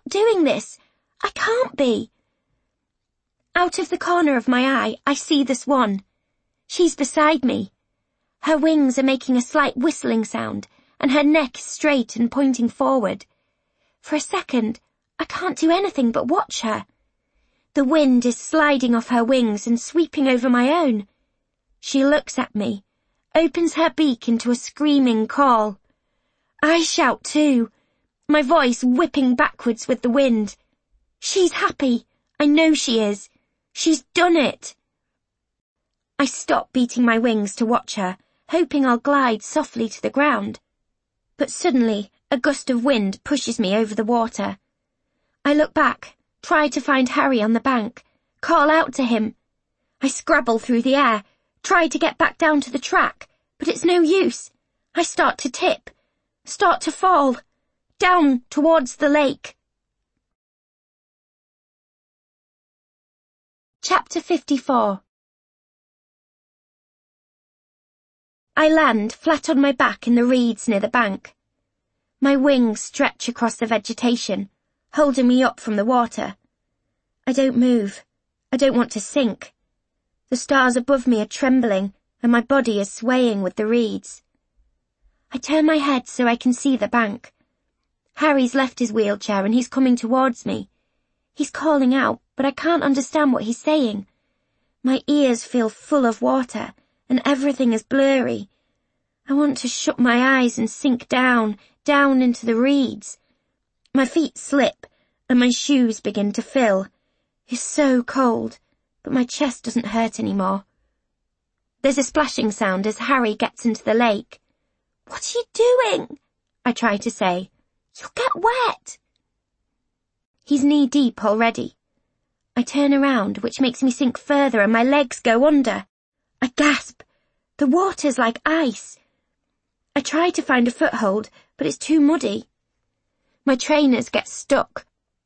not doing this. I can't be. Out of the corner of my eye, I see the swan. She's beside me. Her wings are making a slight whistling sound, and her neck is straight and pointing forward. For a second, I can't do anything but watch her. The wind is sliding off her wings and sweeping over my own. She looks at me, opens her beak into a screaming call. I shout too, my voice whipping backwards with the wind. She's happy. I know she is. She's done it. I stop beating my wings to watch her, hoping I'll glide softly to the ground. But suddenly, a gust of wind pushes me over the water. I look back, try to find Harry on the bank, call out to him. I scrabble through the air, try to get back down to the track, but it's no use. I start to tip, start to fall, down towards the lake. Chapter 54. I land flat on my back in the reeds near the bank. My wings stretch across the vegetation, holding me up from the water. I don't move. I don't want to sink. The stars above me are trembling, and my body is swaying with the reeds. I turn my head so I can see the bank. Harry's left his wheelchair and he's coming towards me. He's calling out, but I can't understand what he's saying. My ears feel full of water, and everything is blurry. I want to shut my eyes and sink down into the reeds. My feet slip, and my shoes begin to fill. It's so cold, but my chest doesn't hurt anymore. There's a splashing sound as Harry gets into the lake. What are you doing? I try to say. You'll get wet. He's knee-deep already. I turn around, which makes me sink further, and my legs go under. I gasp. The water's like ice. I try to find a foothold, but it's too muddy. My trainers get stuck.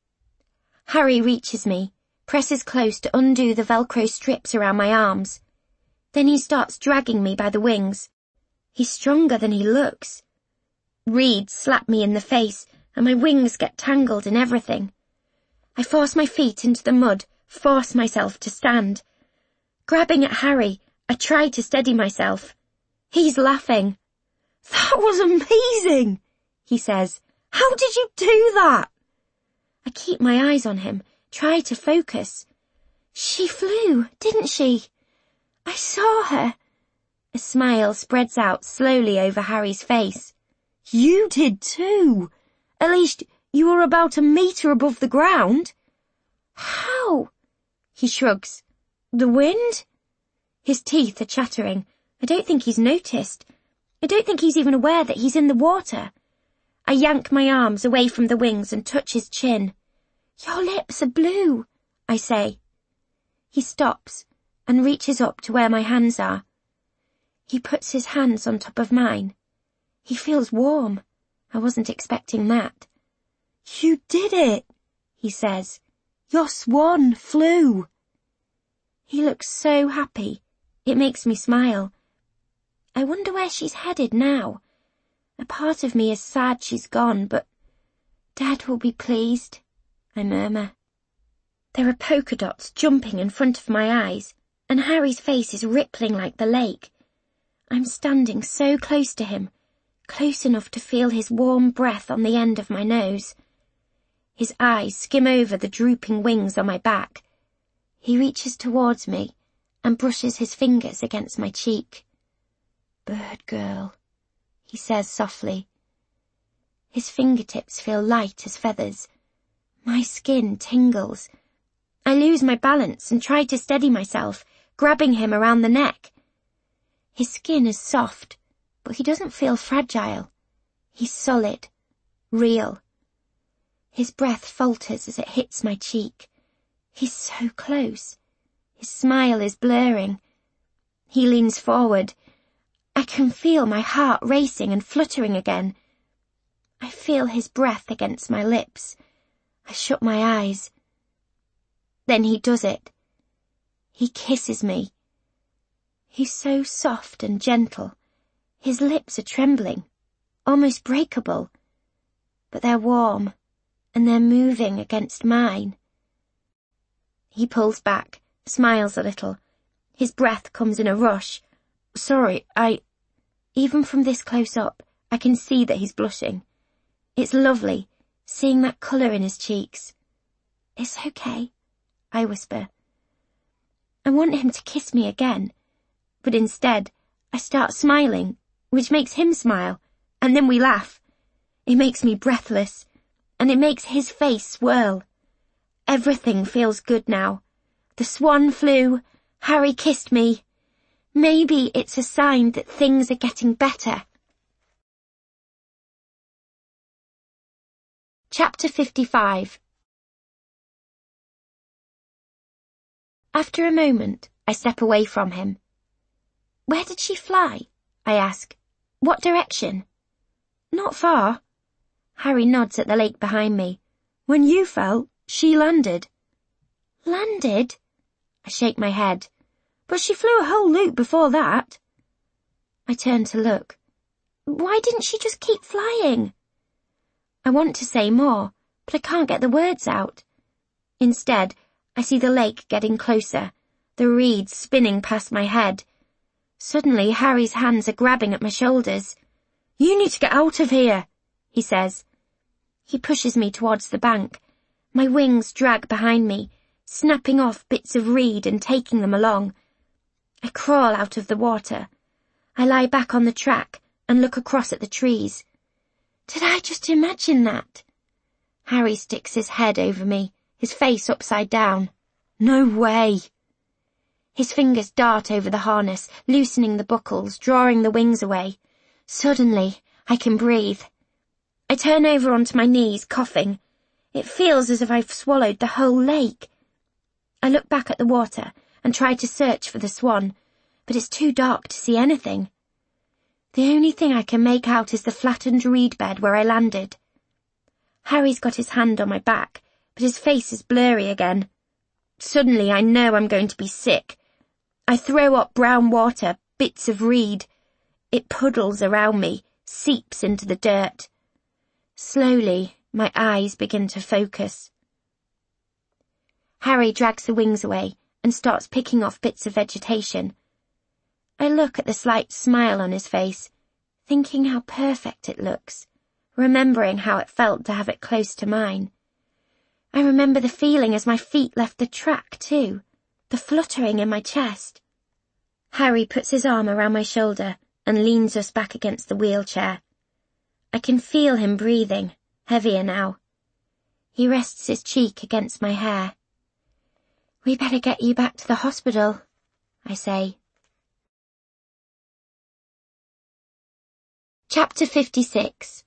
Harry reaches me, presses close to undo the Velcro strips around my arms. Then he starts dragging me by the wings. He's stronger than he looks. Reeds slap me in the face, and my wings get tangled in everything. I force my feet into the mud, force myself to stand. Grabbing at Harry, I try to steady myself. He's laughing. That was amazing, he says. How did you do that? I keep my eyes on him, try to focus. She flew, didn't she? I saw her. A smile spreads out slowly over Harry's face. You did too. At least you were about a metre above the ground. How? He shrugs. The wind? His teeth are chattering. I don't think he's noticed. I don't think he's even aware that he's in the water. I yank my arms away from the wings and touch his chin. Your lips are blue, I say. He stops and reaches up to where my hands are. He puts his hands on top of mine. He feels warm. I wasn't expecting that. You did it, he says. Your swan flew. He looks so happy. It makes me smile. I wonder where she's headed now. A part of me is sad she's gone, but Dad will be pleased, I murmur. There are polka dots jumping in front of my eyes, and Harry's face is rippling like the lake. I'm standing so close to him, close enough to feel his warm breath on the end of my nose. His eyes skim over the drooping wings on my back. He reaches towards me and brushes his fingers against my cheek. Bird girl, he says softly. His fingertips feel light as feathers. My skin tingles. I lose my balance and try to steady myself, grabbing him around the neck. His skin is soft, but he doesn't feel fragile. He's solid, real. His breath falters as it hits my cheek. He's so close. His smile is blurring. He leans forward. I can feel my heart racing and fluttering again. I feel his breath against my lips. I shut my eyes. Then he does it. He kisses me. He's so soft and gentle. His lips are trembling, almost breakable. But they're warm, and they're moving against mine. He pulls back, smiles a little. His breath comes in a rush. Sorry, Even from this close up, I can see that he's blushing. It's lovely, seeing that colour in his cheeks. It's okay, I whisper. I want him to kiss me again, but instead, I start smiling, which makes him smile, and then we laugh. It makes me breathless, and it makes his face swirl. Everything feels good now. The swan flew, Harry kissed me. Maybe it's a sign that things are getting better. Chapter 55. After a moment, I step away from him. Where did she fly? I ask. What direction? Not far. Harry nods at the lake behind me. When you fell, she landed. Landed? I shake my head. But she flew a whole loop before that. I turn to look. Why didn't she just keep flying? I want to say more, but I can't get the words out. Instead, I see the lake getting closer, the reeds spinning past my head. Suddenly, Harry's hands are grabbing at my shoulders. You need to get out of here, he says. He pushes me towards the bank. My wings drag behind me, snapping off bits of reed and taking them along. I crawl out of the water. I lie back on the track and look across at the trees. Did I just imagine that? Harry sticks his head over me, his face upside down. No way. His fingers dart over the harness, loosening the buckles, drawing the wings away. Suddenly, I can breathe. I turn over onto my knees, coughing. It feels as if I've swallowed the whole lake. I look back at the water and try to search for the swan, but it's too dark to see anything. The only thing I can make out is the flattened reed bed where I landed. Harry's got his hand on my back, but his face is blurry again. Suddenly I know I'm going to be sick. I throw up brown water, bits of reed. It puddles around me, seeps into the dirt. Slowly, my eyes begin to focus. Harry drags the wings away and starts picking off bits of vegetation. I look at the slight smile on his face, thinking how perfect it looks, remembering how it felt to have it close to mine. I remember the feeling as my feet left the track too, the fluttering in my chest. Harry puts his arm around my shoulder and leans us back against the wheelchair. I can feel him breathing, heavier now. He rests his cheek against my hair. We better get you back to the hospital, I say. Chapter 56.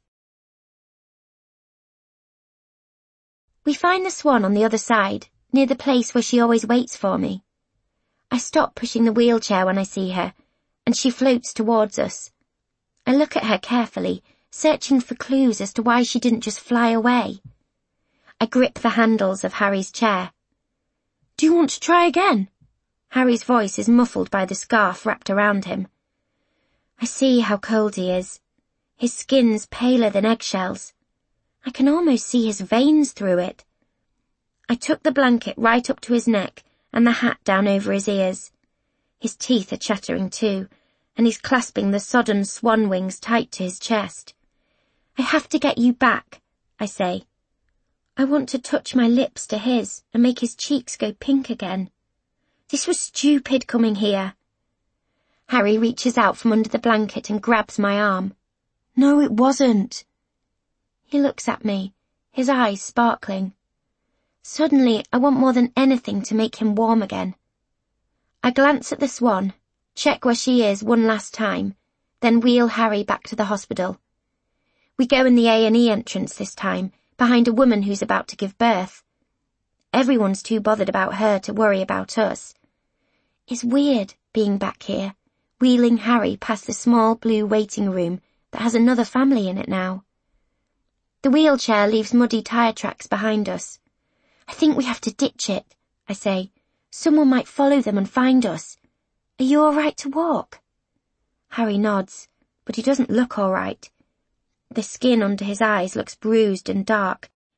We find the swan on the other side, near the place where she always waits for me. I stop pushing the wheelchair when I see her, and she floats towards us. I look at her carefully, searching for clues as to why she didn't just fly away. I grip the handles of Harry's chair. Do you want to try again? Harry's voice is muffled by the scarf wrapped around him. I see how cold he is. His skin's paler than eggshells. I can almost see his veins through it. I tuck the blanket right up to his neck and the hat down over his ears. His teeth are chattering too, and he's clasping the sodden swan wings tight to his chest. I have to get you back, I say. I want to touch my lips to his and make his cheeks go pink again. This was stupid coming here. Harry reaches out from under the blanket and grabs my arm. No, it wasn't. He looks at me, his eyes sparkling. Suddenly, I want more than anything to make him warm again. I glance at the swan, check where she is one last time, then wheel Harry back to the hospital. We go in the A&E entrance this time, behind a woman who's about to give birth. Everyone's too bothered about her to worry about us. It's weird being back here, wheeling Harry past the small blue waiting room that has another family in it now. The wheelchair leaves muddy tire tracks behind us. I think we have to ditch it, I say. Someone might follow them and find us. Are you all right to walk? Harry nods, but he doesn't look all right. The skin under his eyes looks bruised and dark,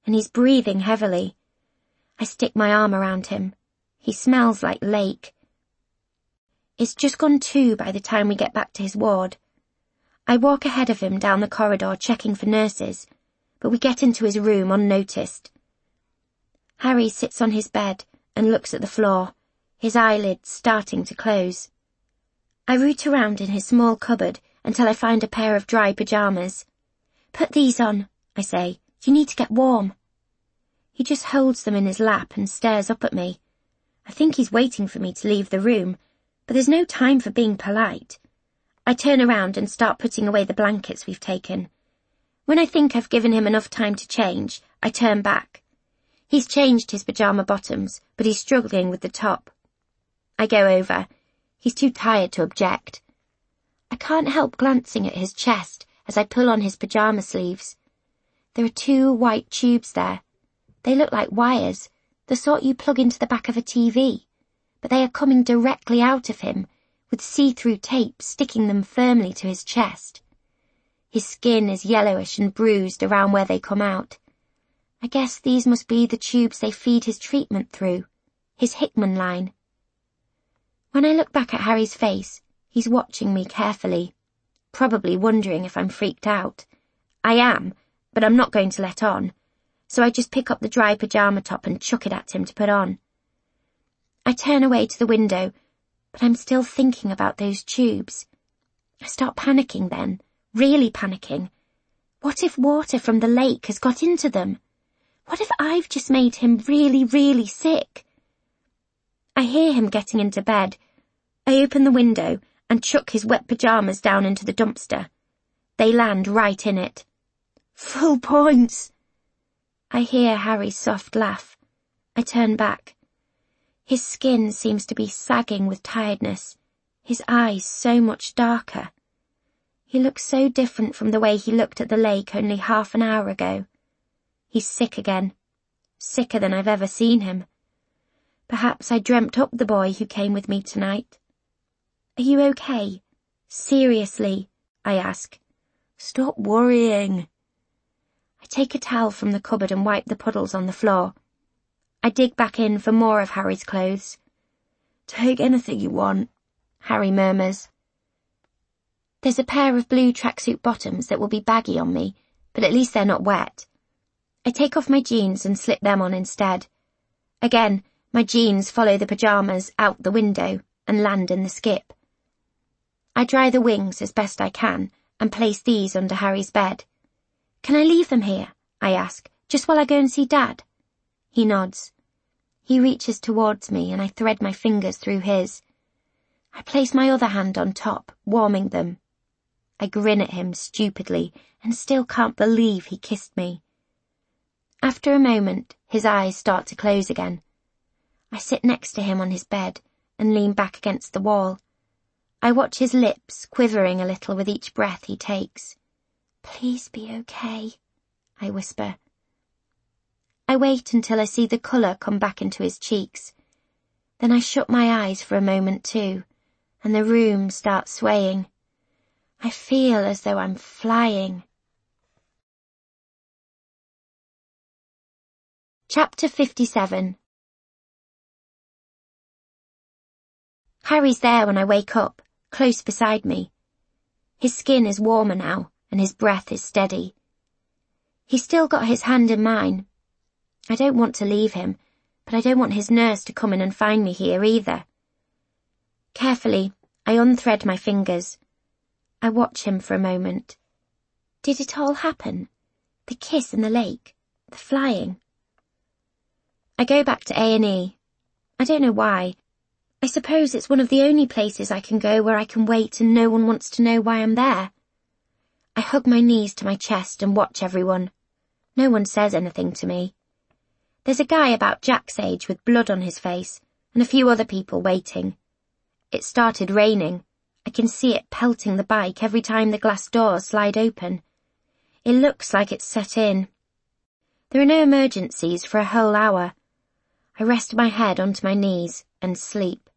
and he's breathing heavily. I stick my arm around him. He smells like lake. It's just gone 2 by the time we get back to his ward. I walk ahead of him down the corridor checking for nurses, but we get into his room unnoticed. Harry sits on his bed and looks at the floor, his eyelids starting to close. I root around in his small cupboard until I find a pair of dry pyjamas. "Put these on," I say. "You need to get warm." He just holds them in his lap and stares up at me. I think he's waiting for me to leave the room, but there's no time for being polite. I turn around and start putting away the blankets we've taken. When I think I've given him enough time to change, I turn back. He's changed his pyjama bottoms, but he's struggling with the top. I go over. He's too tired to object. I can't help glancing at his chest as I pull on his pyjama sleeves. There are 2 white tubes there. They look like wires, the sort you plug into the back of a TV, but they are coming directly out of him, with see-through tape sticking them firmly to his chest. His skin is yellowish and bruised around where they come out. I guess these must be the tubes they feed his treatment through, his Hickman line. When I look back at Harry's face, he's watching me carefully, probably wondering if I'm freaked out. I am, but I'm not going to let on, so I just pick up the dry pyjama top and chuck it at him to put on. I turn away to the window, but I'm still thinking about those tubes. I start panicking then, really panicking. What if water from the lake has got into them? What if I've just made him really, really sick? I hear him getting into bed. I open the window and chuck his wet pyjamas down into the dumpster. They land right in it. Full points! I hear Harry's soft laugh. I turn back. His skin seems to be sagging with tiredness, his eyes so much darker. He looks so different from the way he looked at the lake only half an hour ago. He's sick again, sicker than I've ever seen him. Perhaps I dreamt up the boy who came with me tonight. "Are you okay? Seriously?" I ask. "Stop worrying." I take a towel from the cupboard and wipe the puddles on the floor. I dig back in for more of Harry's clothes. "Take anything you want," Harry murmurs. There's a pair of blue tracksuit bottoms that will be baggy on me, but at least they're not wet. I take off my jeans and slip them on instead. Again, my jeans follow the pyjamas out the window and land in the skip. I dry the wings as best I can and place these under Harry's bed. "Can I leave them here?" I ask, "just while I go and see Dad?" He nods. He reaches towards me and I thread my fingers through his. I place my other hand on top, warming them. I grin at him stupidly and still can't believe he kissed me. After a moment, his eyes start to close again. I sit next to him on his bed and lean back against the wall. I watch his lips quivering a little with each breath he takes. "Please be okay," I whisper. I wait until I see the colour come back into his cheeks. Then I shut my eyes for a moment too, and the room starts swaying. I feel as though I'm flying. Chapter 57. Harry's there when I wake up, close beside me. His skin is warmer now, and his breath is steady. He's still got his hand in mine. I don't want to leave him, but I don't want his nurse to come in and find me here either. Carefully, I unthread my fingers. I watch him for a moment. Did it all happen? The kiss in the lake? The flying? I go back to A&E. I don't know why. I suppose it's one of the only places I can go where I can wait and no one wants to know why I'm there. I hug my knees to my chest and watch everyone. No one says anything to me. There's a guy about Jack's age with blood on his face, and a few other people waiting. It started raining. I can see it pelting the bike every time the glass doors slide open. It looks like it's set in. There are no emergencies for a whole hour. I rest my head onto my knees and sleep.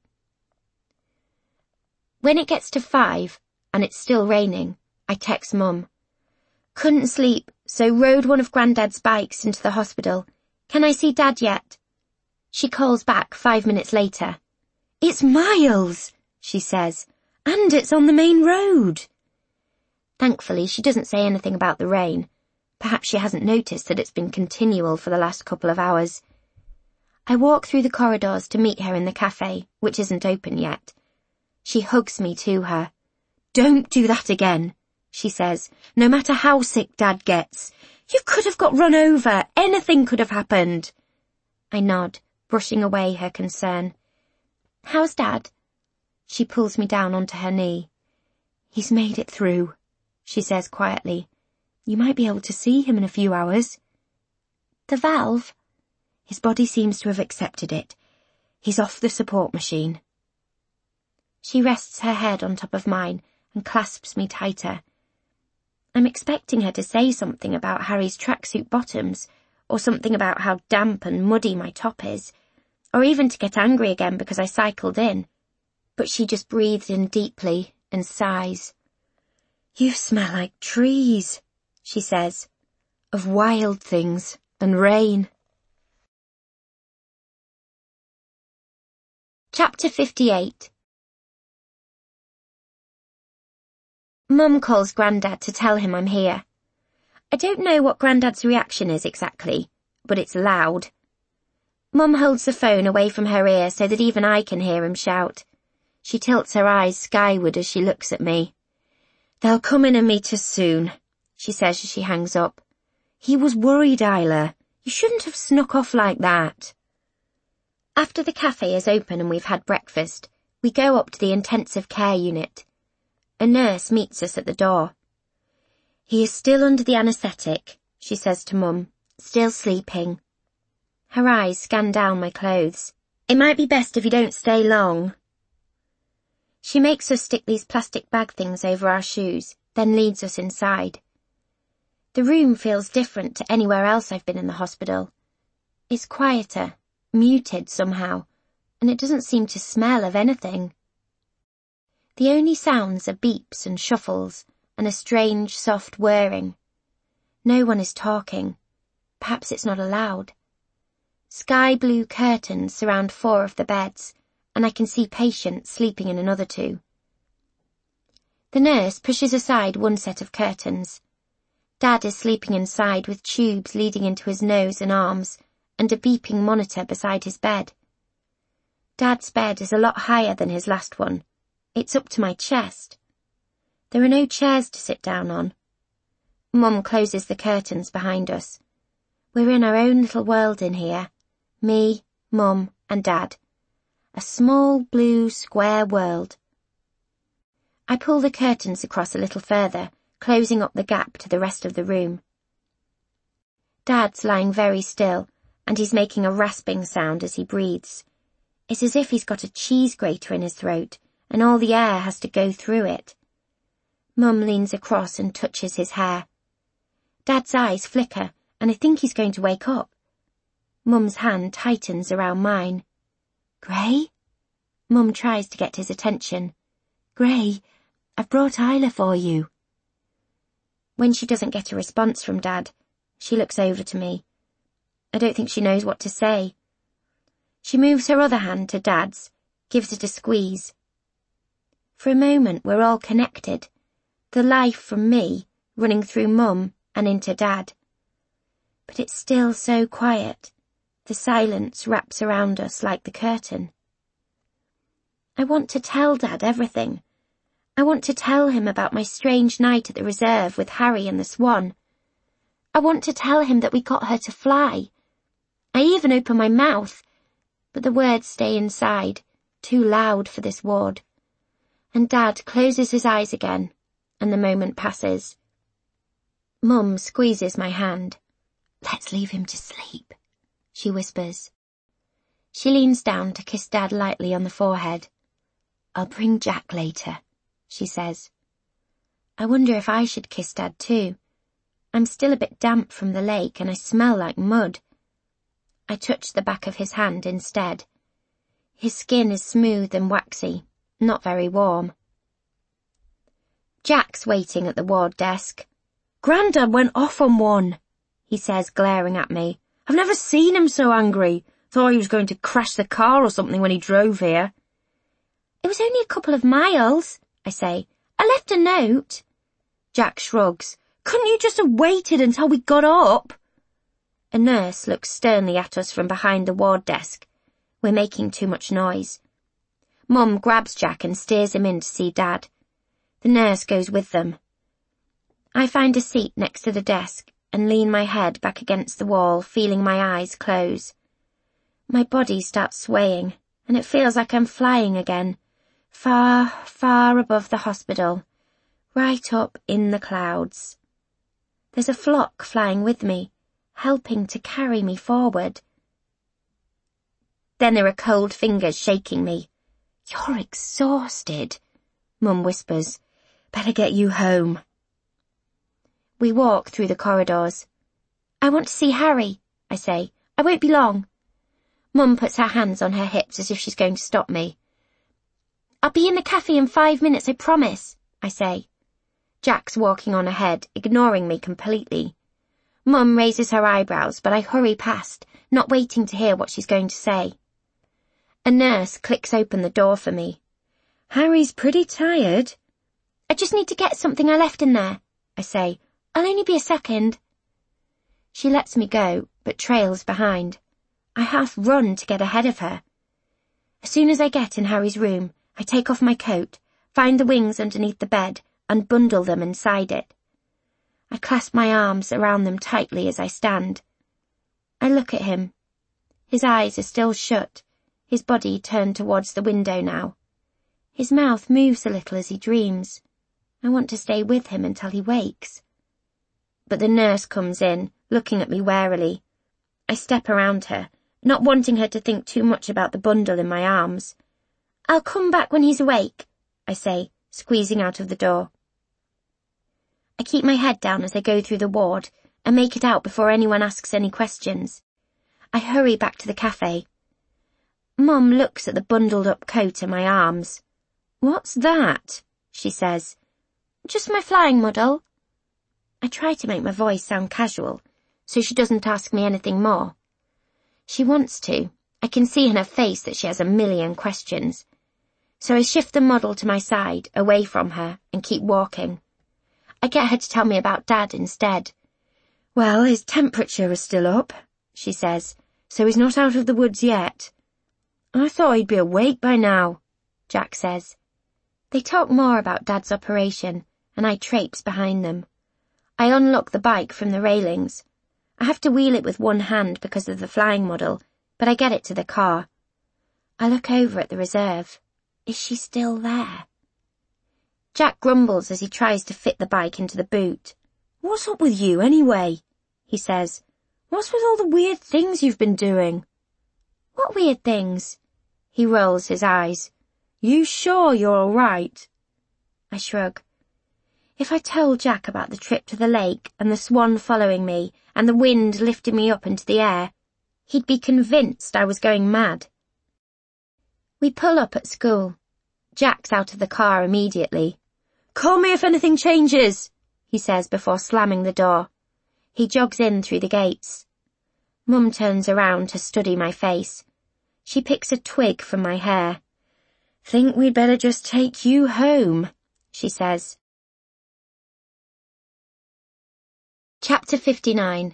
When it gets to 5, and it's still raining, I text Mum. Couldn't sleep, so rode one of Grandad's bikes into the hospital. Can I see Dad yet? She calls back 5 minutes later. It's miles, she says, and it's on the main road. Thankfully, she doesn't say anything about the rain. Perhaps she hasn't noticed that it's been continual for the last couple of hours. I walk through the corridors to meet her in the cafe, which isn't open yet. She hugs me to her. Don't do that again, she says, no matter how sick Dad gets. You could have got run over. Anything could have happened. I nod, brushing away her concern. How's Dad? She pulls me down onto her knee. He's made it through, she says quietly. You might be able to see him in a few hours. The valve? His body seems to have accepted it. He's off the support machine. She rests her head on top of mine and clasps me tighter. I'm expecting her to say something about Harry's tracksuit bottoms, or something about how damp and muddy my top is, or even to get angry again because I cycled in. But she just breathes in deeply and sighs. You smell like trees, she says, of wild things and rain. Chapter 58. Mum calls Grandad to tell him I'm here. I don't know what Grandad's reaction is exactly, but it's loud. Mum holds the phone away from her ear so that even I can hear him shout. She tilts her eyes skyward as she looks at me. They'll come in and meet us soon, she says as she hangs up. He was worried, Isla. You shouldn't have snuck off like that. After the cafe is open and we've had breakfast, we go up to the intensive care unit. A nurse meets us at the door. He is still under the anaesthetic, she says to Mum, still sleeping. Her eyes scan down my clothes. It might be best if you don't stay long. She makes us stick these plastic bag things over our shoes, then leads us inside. The room feels different to anywhere else I've been in the hospital. It's quieter, muted somehow, and it doesn't seem to smell of anything. The only sounds are beeps and shuffles, and a strange, soft whirring. No one is talking. Perhaps it's not allowed. Sky blue curtains surround 4 of the beds, and I can see patients sleeping in another 2. The nurse pushes aside one set of curtains. Dad is sleeping inside with tubes leading into his nose and arms, and a beeping monitor beside his bed. Dad's bed is a lot higher than his last one. It's up to my chest. There are no chairs to sit down on. Mum closes the curtains behind us. We're in our own little world in here. Me, Mum, and Dad. A small, blue, square world. I pull the curtains across a little further, closing up the gap to the rest of the room. Dad's lying very still, and he's making a rasping sound as he breathes. It's as if he's got a cheese grater in his throat, and all the air has to go through it. Mum leans across and touches his hair. Dad's eyes flicker, and I think he's going to wake up. Mum's hand tightens around mine. Gray? Mum tries to get his attention. Gray, I've brought Isla for you. When she doesn't get a response from Dad, she looks over to me. I don't think she knows what to say. She moves her other hand to Dad's, gives it a squeeze. For a moment we're all connected, the life from me running through Mum and into Dad. But it's still so quiet. The silence wraps around us like the curtain. I want to tell Dad everything. I want to tell him about my strange night at the reserve with Harry and the Swan. I want to tell him that we got her to fly. I even open my mouth, but the words stay inside, too loud for this ward. And Dad closes his eyes again, and the moment passes. Mum squeezes my hand. Let's leave him to sleep, she whispers. She leans down to kiss Dad lightly on the forehead. I'll bring Jack later, she says. I wonder if I should kiss Dad too. I'm still a bit damp from the lake and I smell like mud. I touch the back of his hand instead. His skin is smooth and waxy, not very warm. Jack's waiting at the ward desk. Grandad went off on one, he says, glaring at me. I've never seen him so angry. Thought he was going to crash the car or something when he drove here. It was only a couple of miles, I say. I left a note. Jack shrugs. Couldn't you just have waited until we got up? A nurse looks sternly at us from behind the ward desk. We're making too much noise. Mum grabs Jack and steers him in to see Dad. The nurse goes with them. I find a seat next to the desk and lean my head back against the wall, feeling my eyes close. My body starts swaying, and it feels like I'm flying again, far, far above the hospital, right up in the clouds. There's a flock flying with me, helping to carry me forward. Then there are cold fingers shaking me. You're exhausted, Mum whispers. Better get you home. We walk through the corridors. I want to see Harry, I say. I won't be long. Mum puts her hands on her hips as if she's going to stop me. I'll be in the cafe in 5 minutes, I promise, I say. Jack's walking on ahead, ignoring me completely. Mum raises her eyebrows, but I hurry past, not waiting to hear what she's going to say. A nurse clicks open the door for me. Harry's pretty tired. I just need to get something I left in there, I say. I'll only be a second. She lets me go, but trails behind. I half run to get ahead of her. As soon as I get in Harry's room, I take off my coat, find the wings underneath the bed, and bundle them inside it. I clasp my arms around them tightly as I stand. I look at him. His eyes are still shut, his body turned towards the window now. His mouth moves a little as he dreams. I want to stay with him until he wakes. But the nurse comes in, looking at me warily. I step around her, not wanting her to think too much about the bundle in my arms. I'll come back when he's awake, I say, squeezing out of the door. I keep my head down as I go through the ward and make it out before anyone asks any questions. I hurry back to the cafe. Mum looks at the bundled up coat in my arms. What's that? She says. Just my flying model. I try to make my voice sound casual, so she doesn't ask me anything more. She wants to. I can see in her face that she has a million questions. So I shift the model to my side, away from her, and keep walking. I get her to tell me about Dad instead. Well, his temperature is still up, she says, so he's not out of the woods yet. I thought he'd be awake by now, Jack says. They talk more about Dad's operation, and I traipse behind them. I unlock the bike from the railings. I have to wheel it with one hand because of the flying model, but I get it to the car. I look over at the reserve. Is she still there? Jack grumbles as he tries to fit the bike into the boot. What's up with you anyway? He says. What's with all the weird things you've been doing? What weird things? He rolls his eyes. You sure you're all right? I shrug. If I told Jack about the trip to the lake and the swan following me and the wind lifting me up into the air, he'd be convinced I was going mad. We pull up at school. Jack's out of the car immediately. Call me if anything changes, he says before slamming the door. He jogs in through the gates. Mum turns around to study my face. She picks a twig from my hair. Think we'd better just take you home, she says. Chapter 59.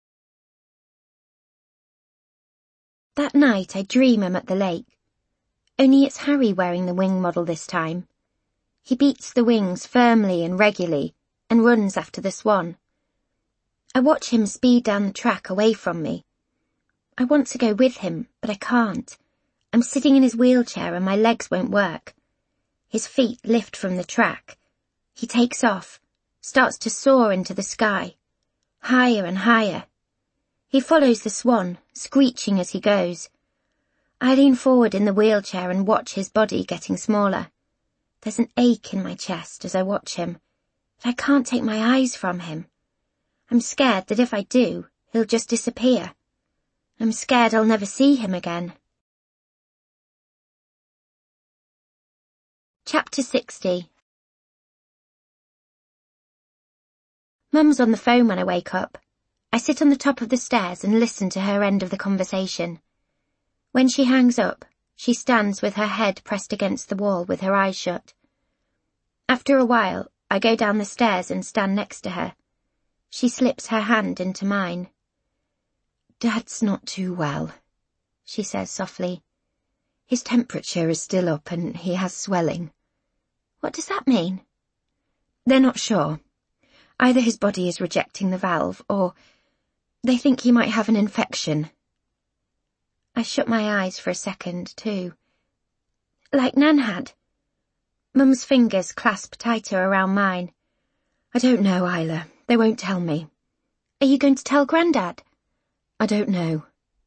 That night I dream I'm at the lake. Only it's Harry wearing the wing model this time. He beats the wings firmly and regularly and runs after the swan. I watch him speed down the track away from me. I want to go with him, but I can't. I'm sitting in his wheelchair and my legs won't work. His feet lift from the track. He takes off, starts to soar into the sky. Higher and higher. He follows the swan, screeching as he goes. I lean forward in the wheelchair and watch his body getting smaller. There's an ache in my chest as I watch him, but I can't take my eyes from him. I'm scared that if I do, he'll just disappear. I'm scared I'll never see him again. Chapter 60. Mum's on the phone when I wake up. I sit on the top of the stairs and listen to her end of the conversation. When she hangs up, she stands with her head pressed against the wall with her eyes shut. After a while, I go down the stairs and stand next to her. She slips her hand into mine. "Dad's not too well," she says softly. "His temperature is still up and he has swelling." "What does that mean?" "They're not sure. Either his body is rejecting the valve, or they think he might have an infection." I shut my eyes for a second, too. "Like Nan had?" Mum's fingers clasp tighter around mine. "I don't know, Isla. They won't tell me." "Are you going to tell Grandad?" "I don't know."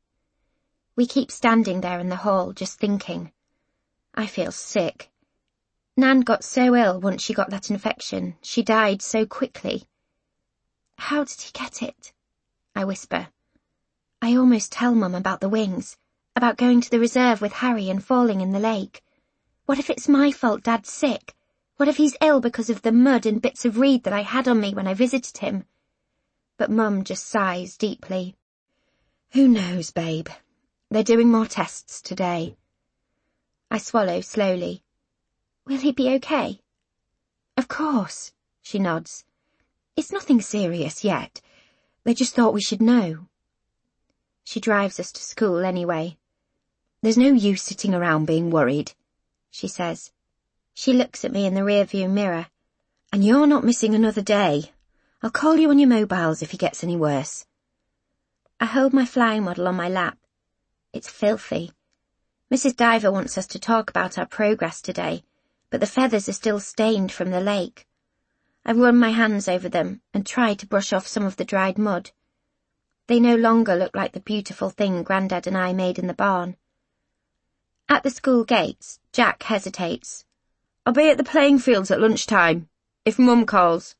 We keep standing there in the hall, just thinking. I feel sick. Nan got so ill once she got that infection. She died so quickly. "How did he get it?" I whisper. I almost tell Mum about the wings, about going to the reserve with Harry and falling in the lake. What if it's my fault Dad's sick? What if he's ill because of the mud and bits of reed that I had on me when I visited him? But Mum just sighs deeply. "Who knows, babe? They're doing more tests today." I swallow slowly. "Will he be okay?" "Of course," she nods. "It's nothing serious yet. They just thought we should know." She drives us to school anyway. "There's no use sitting around being worried," she says. She looks at me in the rearview mirror. "And you're not missing another day. I'll call you on your mobiles if he gets any worse." I hold my flying model on my lap. It's filthy. Mrs. Diver wants us to talk about our progress today, but the feathers are still stained from the lake. I run my hands over them and try to brush off some of the dried mud. They no longer look like the beautiful thing Grandad and I made in the barn. At the school gates, Jack hesitates. "I'll be at the playing fields at lunchtime, if Mum calls."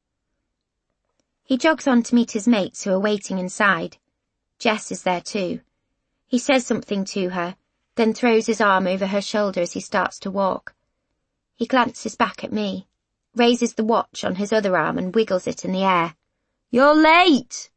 He jogs on to meet his mates who are waiting inside. Jess is there too. He says something to her, then throws his arm over her shoulder as he starts to walk. He glances back at me, raises the watch on his other arm and wiggles it in the air. "You're late!"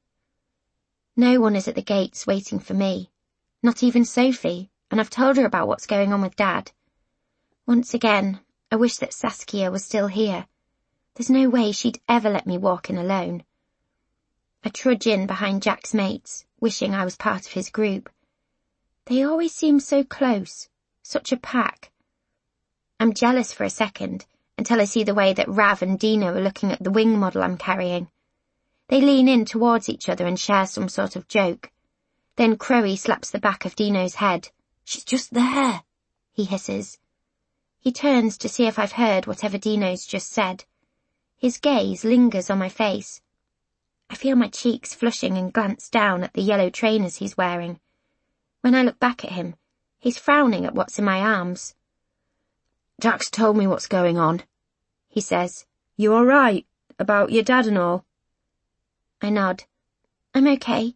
No one is at the gates waiting for me, not even Sophie, and I've told her about what's going on with Dad. Once again, I wish that Saskia was still here. There's no way she'd ever let me walk in alone. I trudge in behind Jack's mates, wishing I was part of his group. They always seem so close, such a pack. I'm jealous for a second, until I see the way that Rav and Dino are looking at the wing model I'm carrying. They lean in towards each other and share some sort of joke. Then Crowy slaps the back of Dino's head. "She's just there," he hisses. He turns to see if I've heard whatever Dino's just said. His gaze lingers on my face. I feel my cheeks flushing and glance down at the yellow trainers he's wearing. When I look back at him, he's frowning at what's in my arms. "Jack's told me what's going on," he says. "You all right? About your dad and all?" I nod. "I'm okay."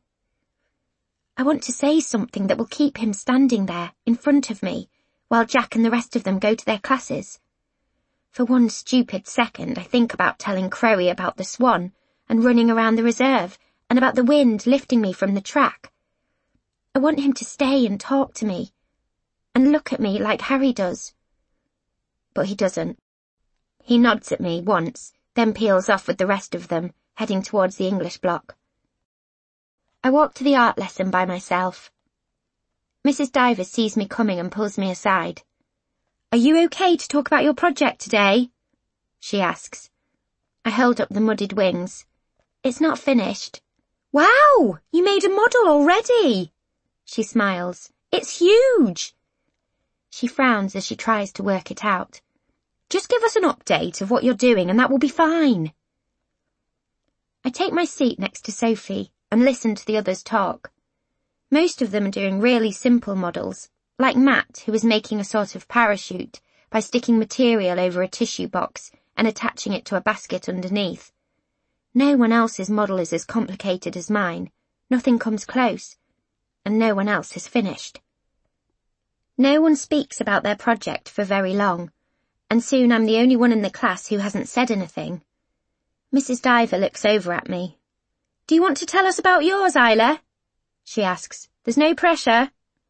I want to say something that will keep him standing there, in front of me, while Jack and the rest of them go to their classes. For one stupid second, I think about telling Crowy about the swan, and running around the reserve, and about the wind lifting me from the track. I want him to stay and talk to me, and look at me like Harry does. But he doesn't. He nods at me once, then peels off with the rest of them, heading towards the English block. I walk to the art lesson by myself. Mrs. Diver sees me coming and pulls me aside. "Are you okay to talk about your project today?" she asks. I hold up the mudded wings. "It's not finished." "Wow! You made a model already!" She smiles. "It's huge!" She frowns as she tries to work it out. "Just give us an update of what you're doing and that will be fine." I take my seat next to Sophie and listen to the others talk. Most of them are doing really simple models, like Matt, who is making a sort of parachute by sticking material over a tissue box and attaching it to a basket underneath. No one else's model is as complicated as mine, nothing comes close, and no one else has finished. No one speaks about their project for very long, and soon I'm the only one in the class who hasn't said anything. Mrs. Diver looks over at me. "Do you want to tell us about yours, Isla?" she asks. "There's no pressure."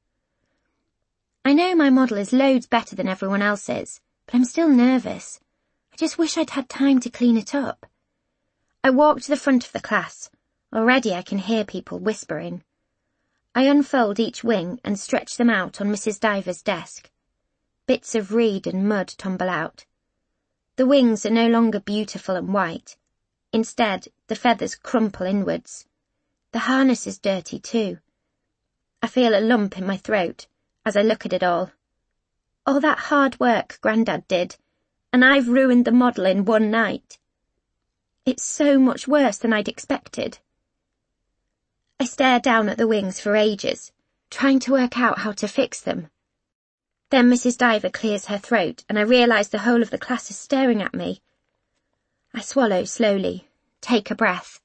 I know my model is loads better than everyone else's, but I'm still nervous. I just wish I'd had time to clean it up. I walk to the front of the class. Already I can hear people whispering. I unfold each wing and stretch them out on Mrs. Diver's desk. Bits of reed and mud tumble out. The wings are no longer beautiful and white. Instead, the feathers crumple inwards. The harness is dirty too. I feel a lump in my throat as I look at it all. All that hard work Grandad did, and I've ruined the model in one night. It's so much worse than I'd expected. I stare down at the wings for ages, trying to work out how to fix them. Then Mrs. Diver clears her throat, and I realise the whole of the class is staring at me. I swallow slowly, take a breath.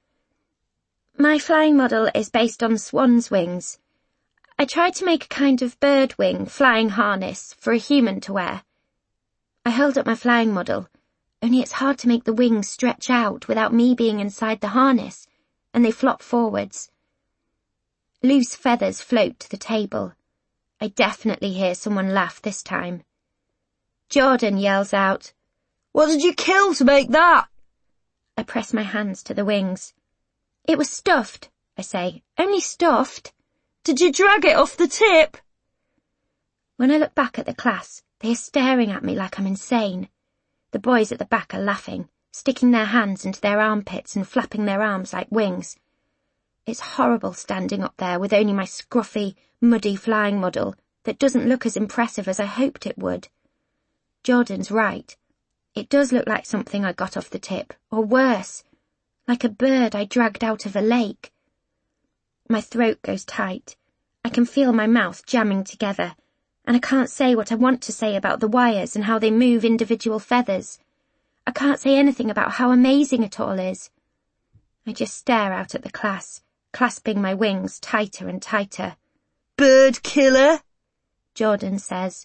My flying model is based on swan's wings. I tried to make a kind of bird wing flying harness for a human to wear. I hold up my flying model, only it's hard to make the wings stretch out without me being inside the harness, and they flop forwards. Loose feathers float to the table. I definitely hear someone laugh this time. Jordan yells out, "What did you kill to make that?" I press my hands to the wings. "It was stuffed," I say. "Only stuffed." "Did you drag it off the tip?" When I look back at the class, they are staring at me like I'm insane. The boys at the back are laughing, sticking their hands into their armpits and flapping their arms like wings. It's horrible standing up there with only my scruffy, muddy flying model that doesn't look as impressive as I hoped it would. Jordan's right. It does look like something I got off the tip, or worse, like a bird I dragged out of a lake. My throat goes tight. I can feel my mouth jamming together, and I can't say what I want to say about the wires and how they move individual feathers. I can't say anything about how amazing it all is. I just stare out at the class, clasping my wings tighter and tighter. "Bird killer," Jordan says.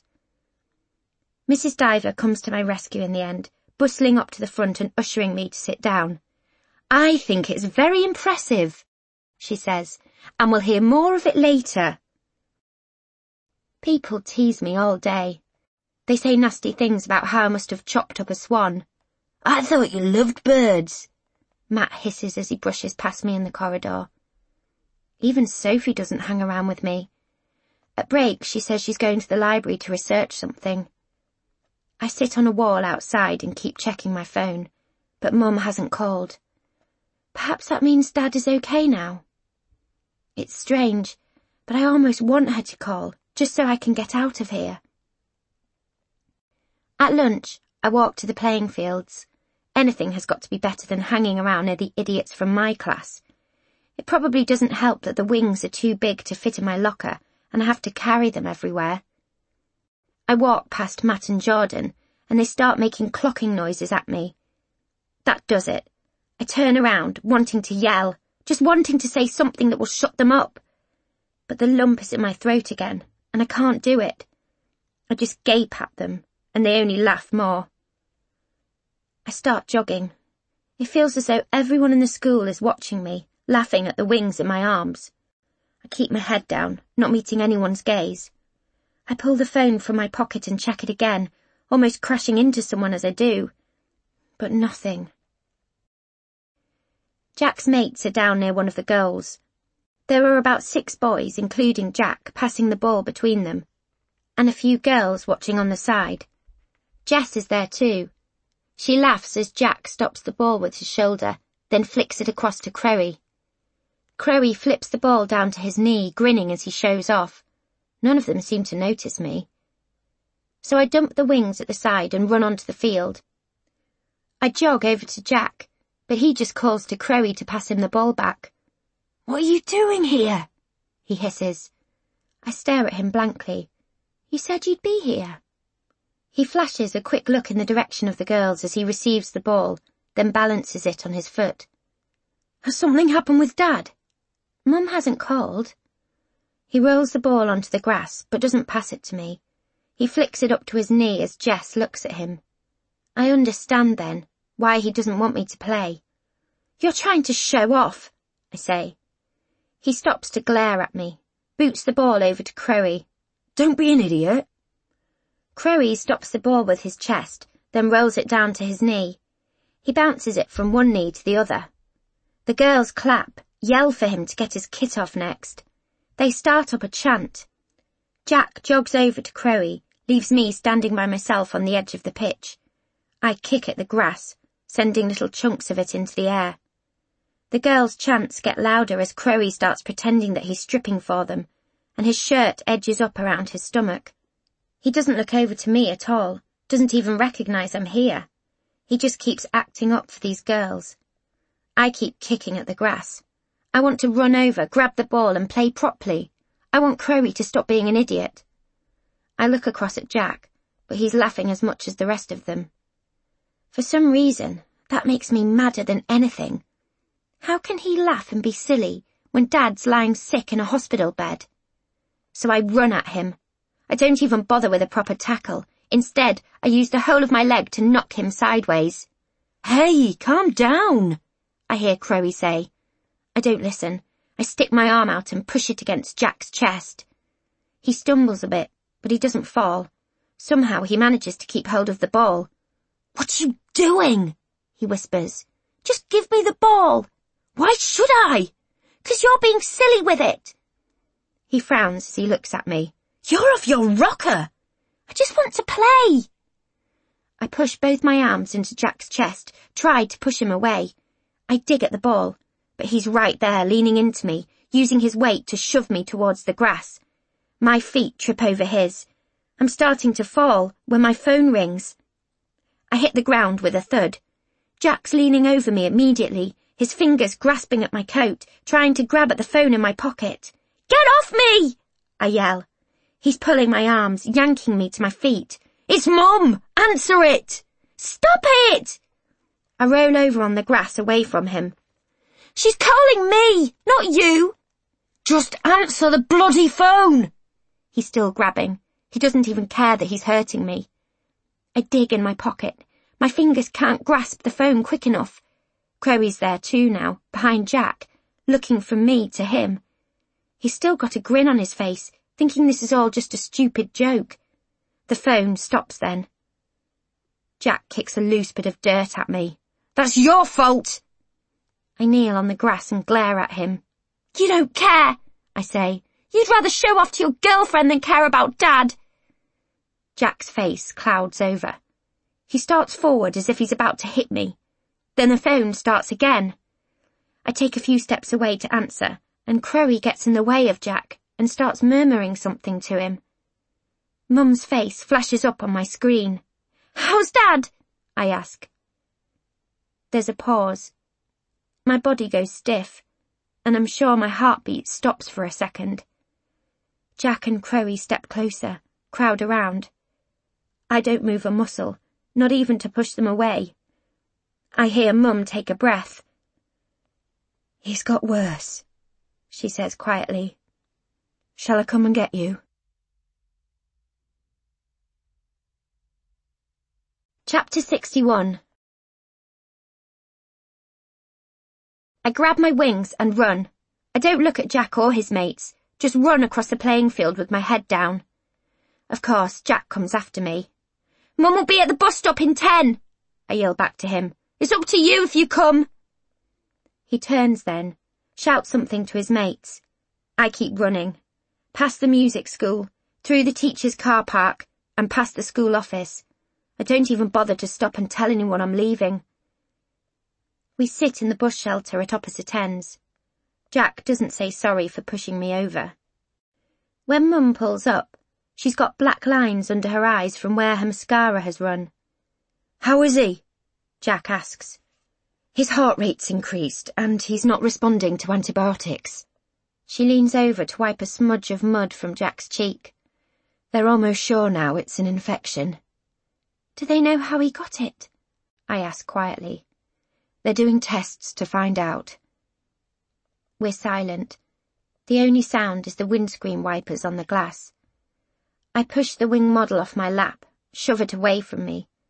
Mrs. Diver comes to my rescue in the end, bustling up to the front and ushering me to sit down. "I think it's very impressive," she says, "and we'll hear more of it later." People tease me all day. They say nasty things about how I must have chopped up a swan. "I thought you loved birds," Matt hisses as he brushes past me in the corridor. Even Sophie doesn't hang around with me. At break, she says she's going to the library to research something. I sit on a wall outside and keep checking my phone, but Mum hasn't called. Perhaps that means Dad is okay now. It's strange, but I almost want her to call, just so I can get out of here. At lunch, I walk to the playing fields. Anything has got to be better than hanging around near the idiots from my class. It probably doesn't help that the wings are too big to fit in my locker, and I have to carry them everywhere. I walk past Matt and Jordan, and they start making clocking noises at me. That does it. I turn around, wanting to yell, just wanting to say something that will shut them up. But the lump is in my throat again, and I can't do it. I just gape at them, and they only laugh more. I start jogging. It feels as though everyone in the school is watching me, laughing at the wings in my arms. I keep my head down, not meeting anyone's gaze. I pull the phone from my pocket and check it again, almost crashing into someone as I do. But nothing. Jack's mates are down near one of the goals. There are about 6 boys, including Jack, passing the ball between them, and a few girls watching on the side. Jess is there too. She laughs as Jack stops the ball with his shoulder, then flicks it across to Crowy. Crowy flips the ball down to his knee, grinning as he shows off. None of them seem to notice me. So I dump the wings at the side and run onto the field. I jog over to Jack, but he just calls to Crowy to pass him the ball back. "What are you doing here?" he hisses. I stare at him blankly. "You said you'd be here." He flashes a quick look in the direction of the girls as he receives the ball, then balances it on his foot. "Has something happened with Dad?" "Mum hasn't called." He rolls the ball onto the grass, but doesn't pass it to me. He flicks it up to his knee as Jess looks at him. I understand then. why he doesn't want me to play. "You're trying to show off," I say. He stops to glare at me, boots the ball over to Crowy. "Don't be an idiot." Crowy stops the ball with his chest, then rolls it down to his knee. He bounces it from one knee to the other. The girls clap, yell for him to get his kit off next. They start up a chant. Jack jogs over to Crowy, leaves me standing by myself on the edge of the pitch. I kick at the grass, sending little chunks of it into the air. The girls' chants get louder as Crowy starts pretending that he's stripping for them, and his shirt edges up around his stomach. He doesn't look over to me at all, doesn't even recognise I'm here. He just keeps acting up for these girls. I keep kicking at the grass. I want to run over, grab the ball and play properly. I want Crowy to stop being an idiot. I look across at Jack, but he's laughing as much as the rest of them. For some reason, that makes me madder than anything. How can he laugh and be silly when Dad's lying sick in a hospital bed? So I run at him. I don't even bother with a proper tackle. Instead, I use the whole of my leg to knock him sideways. "Hey, calm down," I hear Crowy say. I don't listen. I stick my arm out and push it against Jack's chest. He stumbles a bit, but he doesn't fall. Somehow he manages to keep hold of the ball. "What are you doing?" he whispers. "Just give me the ball." "Why should I?" "'Cause you're being silly with it." He frowns as he looks at me. "You're off your rocker." "I just want to play." I push both my arms into Jack's chest, try to push him away. I dig at the ball, but he's right there, leaning into me, using his weight to shove me towards the grass. My feet trip over his. I'm starting to fall when my phone rings. I hit the ground with a thud. Jack's leaning over me immediately, his fingers grasping at my coat, trying to grab at the phone in my pocket. "Get off me!" I yell. He's pulling my arms, yanking me to my feet. "It's Mum! Answer it!" "Stop it!" I roll over on the grass away from him. "She's calling me, not you!" "Just answer the bloody phone!" He's still grabbing. He doesn't even care that he's hurting me. I dig in my pocket. My fingers can't grasp the phone quick enough. Crowy's there too now, behind Jack, looking from me to him. He's still got a grin on his face, thinking this is all just a stupid joke. The phone stops then. Jack kicks a loose bit of dirt at me. "That's your fault!" I kneel on the grass and glare at him. "You don't care," I say. "You'd rather show off to your girlfriend than care about Dad." Jack's face clouds over. He starts forward as if he's about to hit me. Then the phone starts again. I take a few steps away to answer, and Crowy gets in the way of Jack and starts murmuring something to him. Mum's face flashes up on my screen. "How's Dad?" I ask. There's a pause. My body goes stiff, and I'm sure my heartbeat stops for a second. Jack and Crowy step closer, crowd around. I don't move a muscle, not even to push them away. I hear Mum take a breath. "He's got worse," she says quietly. "Shall I come and get you?" Chapter 61. I grab my wings and run. I don't look at Jack or his mates, just run across the playing field with my head down. Of course, Jack comes after me. "Mum will be at the bus stop in 10, I yell back to him. "It's up to you if you come." He turns then, shouts something to his mates. I keep running. Past the music school, through the teacher's car park, and past the school office. I don't even bother to stop and tell anyone I'm leaving. We sit in the bus shelter at opposite ends. Jack doesn't say sorry for pushing me over. When Mum pulls up, she's got black lines under her eyes from where her mascara has run. "How is he?" Jack asks. "His heart rate's increased, and he's not responding to antibiotics." She leans over to wipe a smudge of mud from Jack's cheek. "They're almost sure now it's an infection." "Do they know how he got it?" I ask quietly. "They're doing tests to find out." We're silent. The only sound is the windscreen wipers on the glass. I push the wing model off my lap, shove it away from me.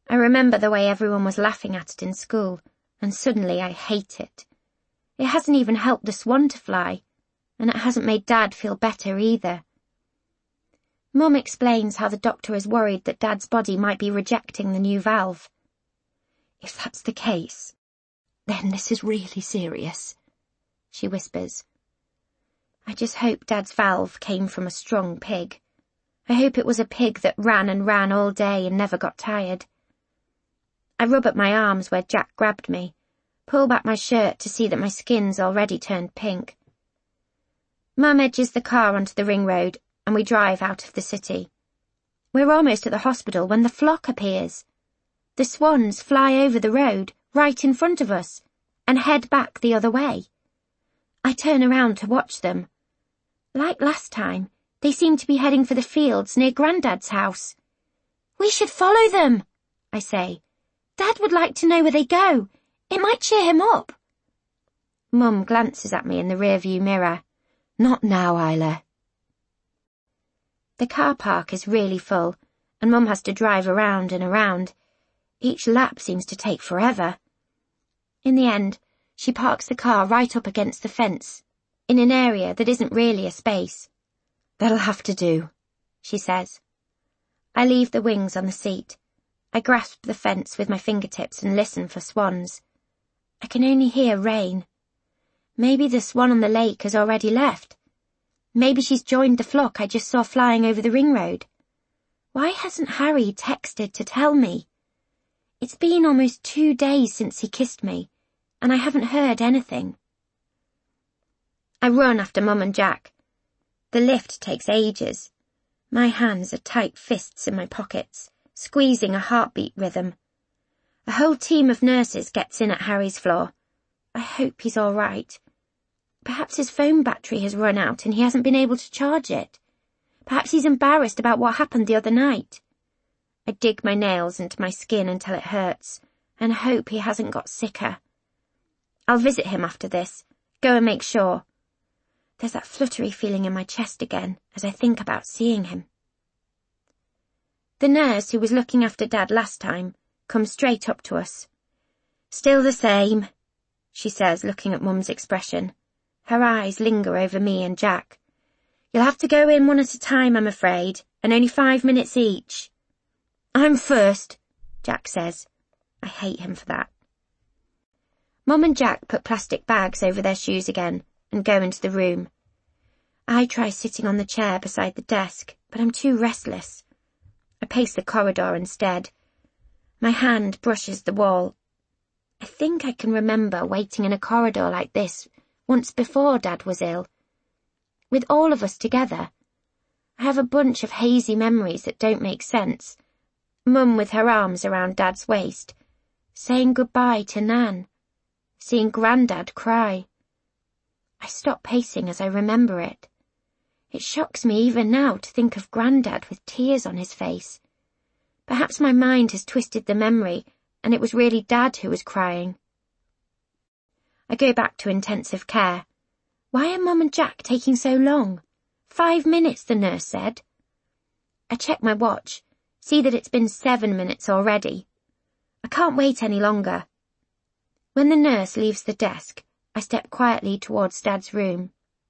I remember the way everyone was laughing at it in school, and suddenly I hate it. It hasn't even helped the swan to fly, and it hasn't made Dad feel better either. Mum explains how the doctor is worried that Dad's body might be rejecting the new valve. "If that's the case, then this is really serious," she whispers. I just hope Dad's valve came from a strong pig. I hope it was a pig that ran and ran all day and never got tired. I rub at my arms where Jack grabbed me, pull back my shirt to see that my skin's already turned pink. Mum edges the car onto the ring road and we drive out of the city. We're almost at the hospital when the flock appears. The swans fly over the road, right in front of us, and head back the other way. I turn around to watch them. Like last time, they seem to be heading for the fields near Grandad's house. "We should follow them," I say. "Dad would like to know where they go. It might cheer him up." Mum glances at me in the rearview mirror. "Not now, Isla." The car park is really full, and Mum has to drive around and around. Each lap seems to take forever. In the end, she parks the car right up against the fence, in an area that isn't really a space. "That'll have to do," she says. I leave the wings on the seat. I grasp the fence with my fingertips and listen for swans. I can only hear rain. Maybe the swan on the lake has already left. Maybe she's joined the flock I just saw flying over the ring road. Why hasn't Harry texted to tell me? It's been almost 2 days since he kissed me, and I haven't heard anything. I run after Mum and Jack. The lift takes ages. My hands are tight fists in my pockets, squeezing a heartbeat rhythm. A whole team of nurses gets in at Harry's floor. I hope he's all right. Perhaps his phone battery has run out and he hasn't been able to charge it. Perhaps he's embarrassed about what happened the other night. I dig my nails into my skin until it hurts, and hope he hasn't got sicker. I'll visit him after this, go and make sure. There's that fluttery feeling in my chest again as I think about seeing him. The nurse who was looking after Dad last time comes straight up to us. "Still the same," she says, looking at Mum's expression. Her eyes linger over me and Jack. "You'll have to go in one at a time, I'm afraid, and only 5 minutes each." "I'm first," Jack says. I hate him for that. Mum and Jack put plastic bags over their shoes again and go into the room. I try sitting on the chair beside the desk, but I'm too restless. I pace the corridor instead. My hand brushes the wall. I think I can remember waiting in a corridor like this once before Dad was ill. With all of us together. I have a bunch of hazy memories that don't make sense. Mum with her arms around Dad's waist, saying goodbye to Nan, seeing Grandad cry. I stop pacing as I remember it. It shocks me even now to think of Grandad with tears on his face. Perhaps my mind has twisted the memory and it was really Dad who was crying. I go back to intensive care. Why are Mum and Jack taking so long? 5 minutes, the nurse said. I check my watch, see that it's been 7 minutes already. I can't wait any longer. When the nurse leaves the desk, I step quietly towards Dad's room.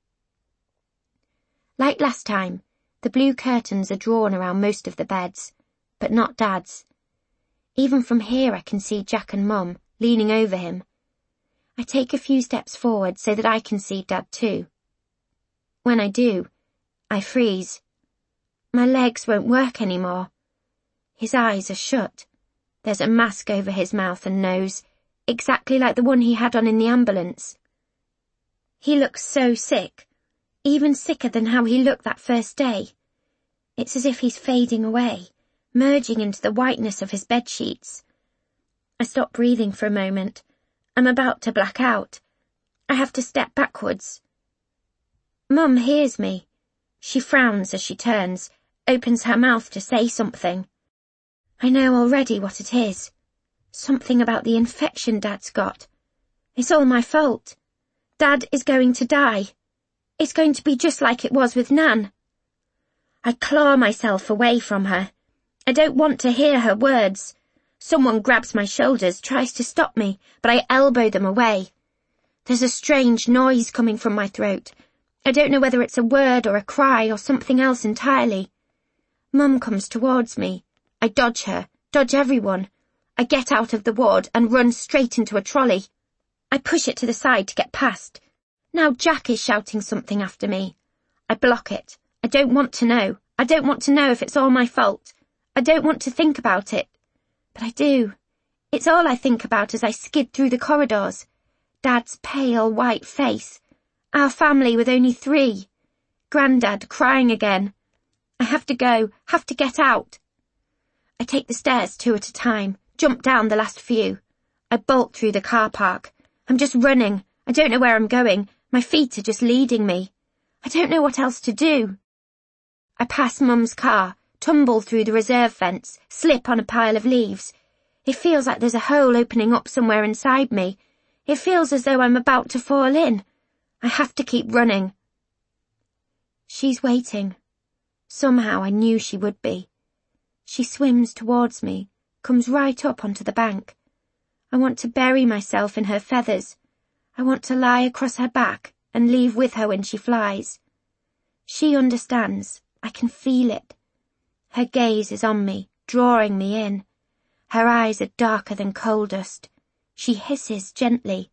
Like last time, the blue curtains are drawn around most of the beds, but not Dad's. Even from here I can see Jack and Mum leaning over him. I take a few steps forward so that I can see Dad too. When I do, I freeze. My legs won't work anymore. His eyes are shut. There's a mask over his mouth and nose, exactly like the one he had on in the ambulance. He looks so sick, even sicker than how he looked that first day. It's as if he's fading away, merging into the whiteness of his bedsheets. I stop breathing for a moment. I'm about to black out. I have to step backwards. Mum hears me. She frowns as she turns, opens her mouth to say something. I know already what it is. Something about the infection Dad's got. It's all my fault. Dad is going to die. It's going to be just like it was with Nan. I claw myself away from her. I don't want to hear her words. Someone grabs my shoulders, tries to stop me, but I elbow them away. There's a strange noise coming from my throat. I don't know whether it's a word or a cry or something else entirely. Mum comes towards me. I dodge her, dodge everyone. I get out of the ward and run straight into a trolley. I push it to the side to get past. Now Jack is shouting something after me. I block it. I don't want to know. I don't want to know if it's all my fault. I don't want to think about it. But I do. It's all I think about as I skid through the corridors. Dad's pale, white face. Our family with only 3. Grandad crying again. I have to go, have to get out. I take the stairs 2 at a time, jump down the last few. I bolt through the car park. I'm just running. I don't know where I'm going. My feet are just leading me. I don't know what else to do. I pass Mum's car, tumble through the reserve fence, slip on a pile of leaves. It feels like there's a hole opening up somewhere inside me. It feels as though I'm about to fall in. I have to keep running. She's waiting. Somehow I knew she would be. She swims towards me, comes right up onto the bank. I want to bury myself in her feathers. I want to lie across her back and leave with her when she flies. She understands. I can feel it. Her gaze is on me, drawing me in. Her eyes are darker than coal dust. She hisses gently.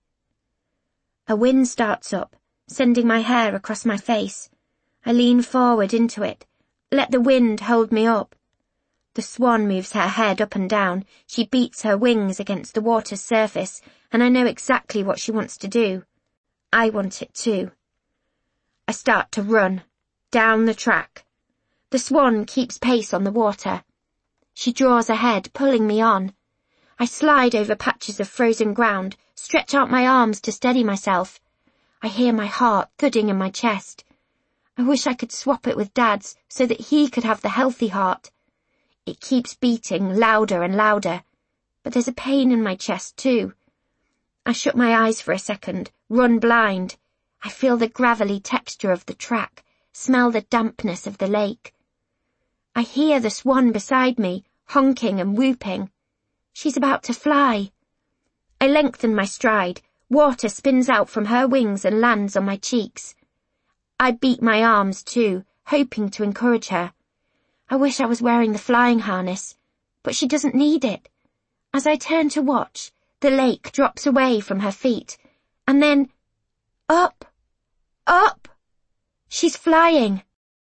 A wind starts up, sending my hair across my face. I lean forward into it. Let the wind hold me up. The swan moves her head up and down. She beats her wings against the water's surface, and I know exactly what she wants to do. I want it too. I start to run, down the track. The swan keeps pace on the water. She draws ahead, pulling me on. I slide over patches of frozen ground, stretch out my arms to steady myself. I hear my heart thudding in my chest. I wish I could swap it with Dad's so that he could have the healthy heart. It keeps beating louder and louder, but there's a pain in my chest too. I shut my eyes for a second, run blind. I feel the gravelly texture of the track, smell the dampness of the lake. I hear the swan beside me, honking and whooping. She's about to fly. I lengthen my stride. Water spins out from her wings and lands on my cheeks. I beat my arms too, hoping to encourage her. I wish I was wearing the flying harness, but she doesn't need it. As I turn to watch, the lake drops away from her feet, and then up, up. She's flying.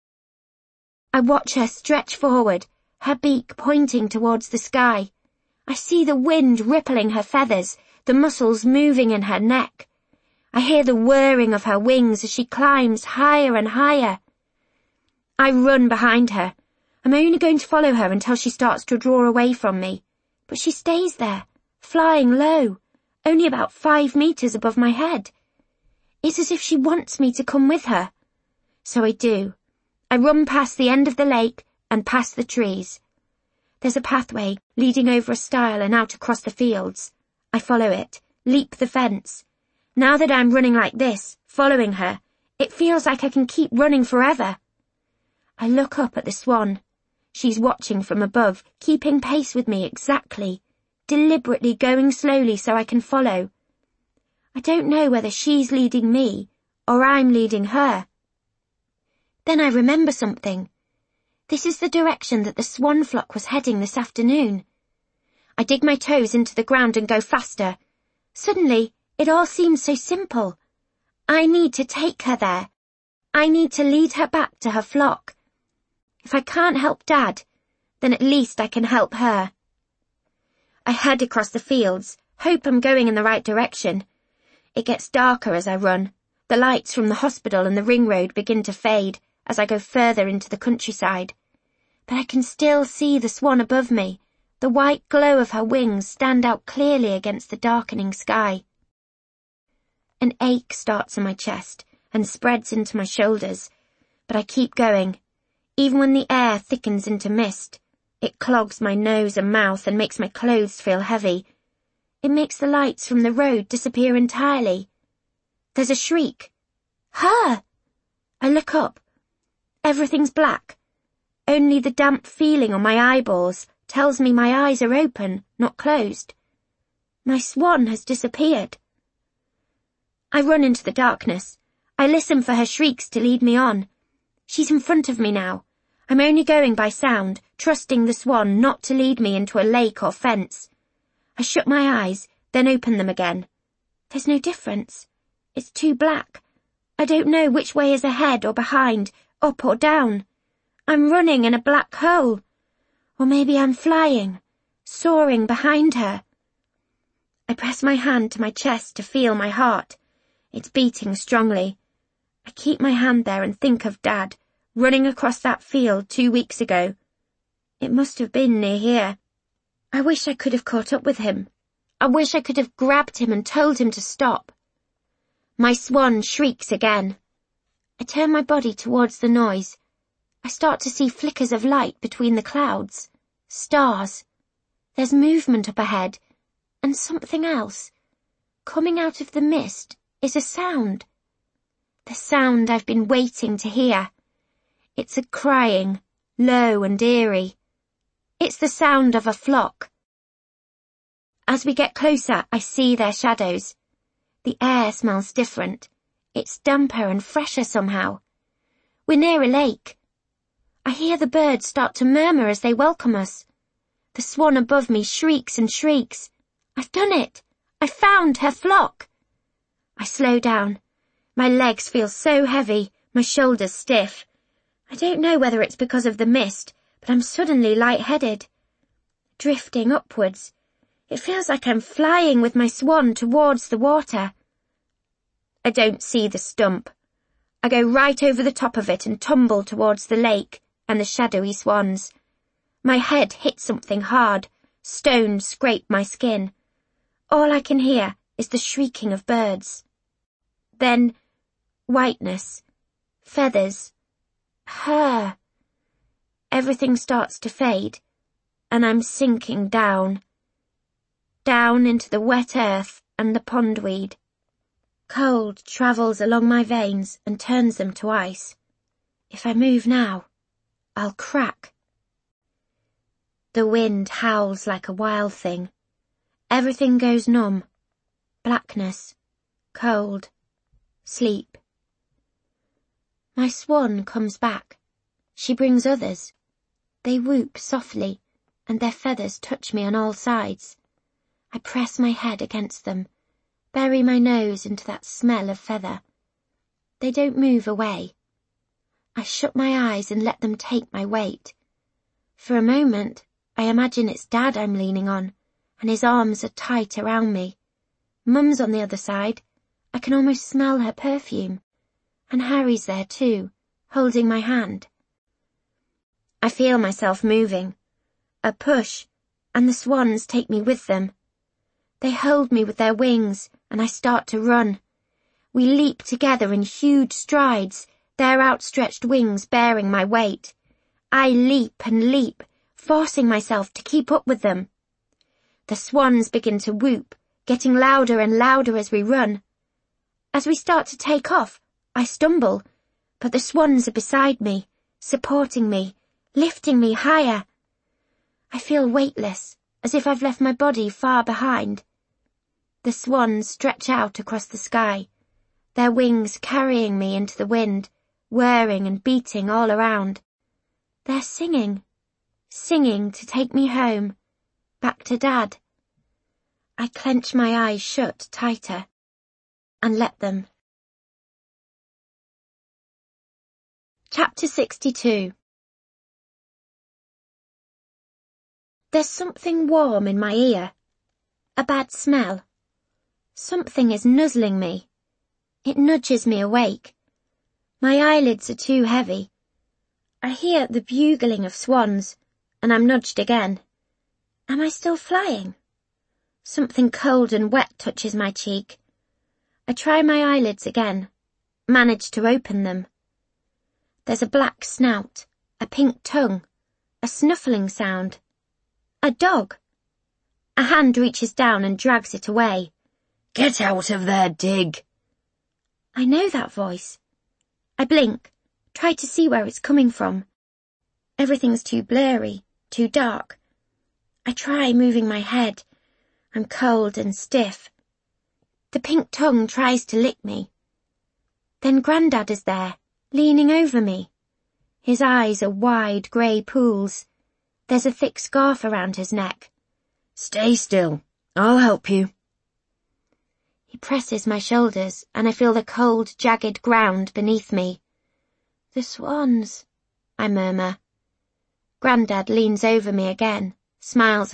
I watch her stretch forward, her beak pointing towards the sky. I see the wind rippling her feathers, the muscles moving in her neck. I hear the whirring of her wings as she climbs higher and higher. I run behind her. I'm only going to follow her until she starts to draw away from me. But she stays there, flying low, only about 5 meters above my head. It's as if she wants me to come with her. So I do. I run past the end of the lake and past the trees. There's a pathway leading over a stile and out across the fields. I follow it, leap the fence. Now that I'm running like this, following her, it feels like I can keep running forever. I look up at the swan. She's watching from above, keeping pace with me exactly, deliberately going slowly so I can follow. I don't know whether she's leading me or I'm leading her. Then I remember something. This is the direction that the swan flock was heading this afternoon. I dig my toes into the ground and go faster. Suddenly, it all seems so simple. I need to take her there. I need to lead her back to her flock. If I can't help Dad, then at least I can help her. I head across the fields, hope I'm going in the right direction. It gets darker as I run. The lights from the hospital and the ring road begin to fade as I go further into the countryside. But I can still see the swan above me. The white glow of her wings stand out clearly against the darkening sky. An ache starts in my chest and spreads into my shoulders, but I keep going. Even when the air thickens into mist, it clogs my nose and mouth and makes my clothes feel heavy. It makes the lights from the road disappear entirely. There's a shriek. Her! I look up. Everything's black. Only the damp feeling on my eyeballs, tells me my eyes are open, not closed. My swan has disappeared. I run into the darkness. I listen for her shrieks to lead me on. She's in front of me now. I'm only going by sound, trusting the swan not to lead me into a lake or fence. I shut my eyes, then open them again. There's no difference. It's too black. I don't know which way is ahead or behind, up or down. I'm running in a black hole. Or maybe I'm flying, soaring behind her. I press my hand to my chest to feel my heart. It's beating strongly. I keep my hand there and think of Dad, running across that field 2 weeks ago. It must have been near here. I wish I could have caught up with him. I wish I could have grabbed him and told him to stop. My swan shrieks again. I turn my body towards the noise. I start to see flickers of light between the clouds. Stars. There's movement up ahead. And something else. Coming out of the mist is a sound. The sound I've been waiting to hear. It's a crying, low and eerie. It's the sound of a flock. As we get closer, I see their shadows. The air smells different. It's damper and fresher somehow. We're near a lake. I hear the birds start to murmur as they welcome us. The swan above me shrieks and shrieks. I've done it! I found her flock! I slow down. My legs feel so heavy, my shoulders stiff. I don't know whether it's because of the mist, but I'm suddenly lightheaded. Drifting upwards. It feels like I'm flying with my swan towards the water. I don't see the stump. I go right over the top of it and tumble towards the lake and the shadowy swans. My head hits something hard. Stones scrape my skin. All I can hear is the shrieking of birds. Then, whiteness, feathers, her. Everything starts to fade, and I'm sinking down. Down into the wet earth and the pondweed. Cold travels along my veins and turns them to ice. If I move now, I'll crack. The wind howls like a wild thing. Everything goes numb. Blackness, cold, sleep. My swan comes back. She brings others. They whoop softly, and their feathers touch me on all sides. I press my head against them, bury my nose into that smell of feather. They don't move away. I shut my eyes and let them take my weight. For a moment, I imagine it's Dad I'm leaning on, and his arms are tight around me. Mum's on the other side. I can almost smell her perfume. And Harry's there too, holding my hand. I feel myself moving. A push, and the swans take me with them. They hold me with their wings, and I start to run. We leap together in huge strides, their outstretched wings bearing my weight. I leap and leap, forcing myself to keep up with them. The swans begin to whoop, getting louder and louder as we run. As we start to take off, I stumble, but the swans are beside me, supporting me, lifting me higher. I feel weightless, as if I've left my body far behind. The swans stretch out across the sky, their wings carrying me into the wind, whirring and beating all around. They're singing to take me home, back to Dad. I clench my eyes shut tighter and let them. Chapter 62. There's something warm in my ear. A bad smell. Something is nuzzling me. It nudges me awake. My eyelids are too heavy. I hear the bugling of swans, and I'm nudged again. Am I still flying? Something cold and wet touches my cheek. I try my eyelids again, manage to open them. There's a black snout, a pink tongue, a snuffling sound. A dog. A hand reaches down and drags it away. "Get out of there, Dig!" I know that voice. I blink, try to see where it's coming from. Everything's too blurry, too dark. I try moving my head. I'm cold and stiff. The pink tongue tries to lick me. Then Grandad is there, leaning over me. His eyes are wide grey pools. There's a thick scarf around his neck. Stay still. I'll help you. He presses my shoulders and I feel the cold, jagged ground beneath me. The swans, I murmur. Grandad leans over me again, smiles